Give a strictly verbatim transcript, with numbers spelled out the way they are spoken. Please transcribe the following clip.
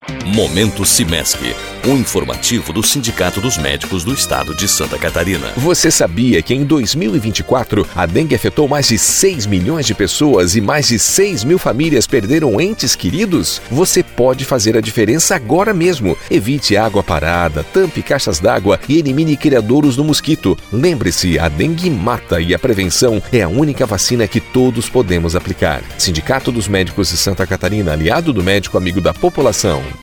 Momento Simesc, um informativo do Sindicato dos Médicos do Estado de Santa Catarina. Você sabia que em dois mil e vinte e quatro a dengue afetou mais de seis milhões de pessoas e mais de seis mil famílias perderam entes queridos? Você pode fazer a diferença agora mesmo. Evite água parada, tampe caixas d'água e elimine criadouros do mosquito. Lembre-se, a dengue mata e a prevenção é a única vacina que todos podemos aplicar. Sindicato dos Médicos de Santa Catarina, aliado do médico amigo da população.